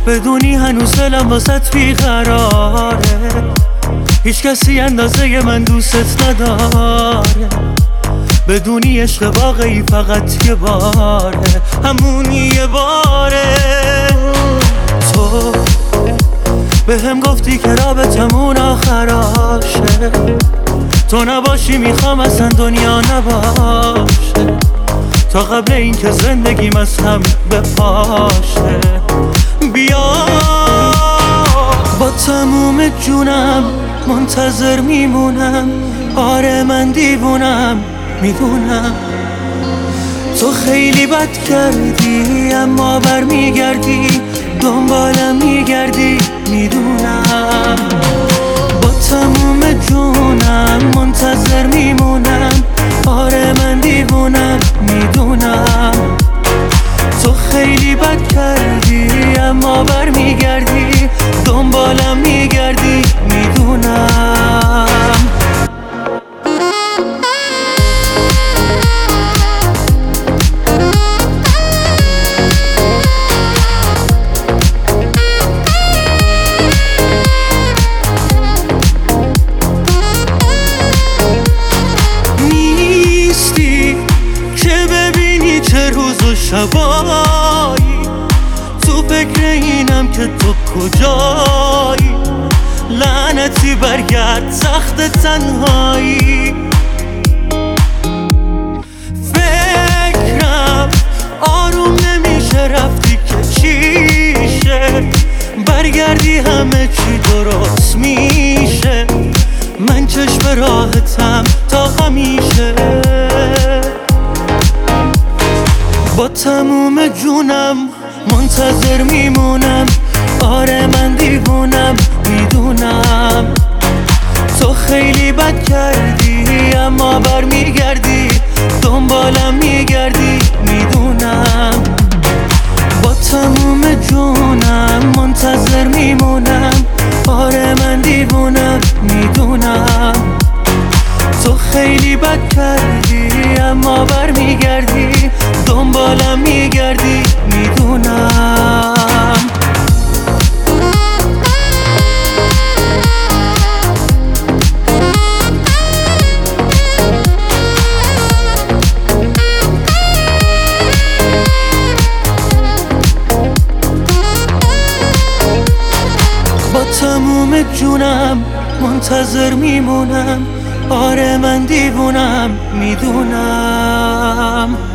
بدونی هنوز دلم واسط بیقراره، هیچ کسی اندازه من دوست نداره. بدونی عشق واقعی فقط یه باره، همون یه باره. تو به هم گفتی که رابطمون آخراشه، تو نباشی میخوام اصلا دنیا نباشه، تا قبل این که زندگیم از هم بپاشه. بیا با تموم جونم منتظر میمونم، آره من دیوونم میدونم. تو خیلی بد کردی اما برمیگردی، دنبالم میگردی میدونم. با تموم جونم منتظر میمونم، آره من دیوونم میدونم. تو خیلی بد کردی اما برمیگردی، دنبالم میگردی میدونم. شبایی تو فکر اینم که تو کجایی، لعنتی برگرد سخت تنهایی. فکرم آروم نمیشه، رفتی که چیشه، برگردی همه چی درست میشه. من چشم راحتم تا همیشه، با تموم جونم منتظر میمونم، آره من دیوونم میدونم. تو خیلی بد کردی اما برمیگردی، دنبالم میگردی میدونم. با تموم جونم منتظر میمونم، آره من دیوونم میدونم. تو خیلی بد کردی اما برمیگردی، دنبالم میگردی میدونم. با تموم جونم منتظر میمونم، آره من دیوونم میدونم.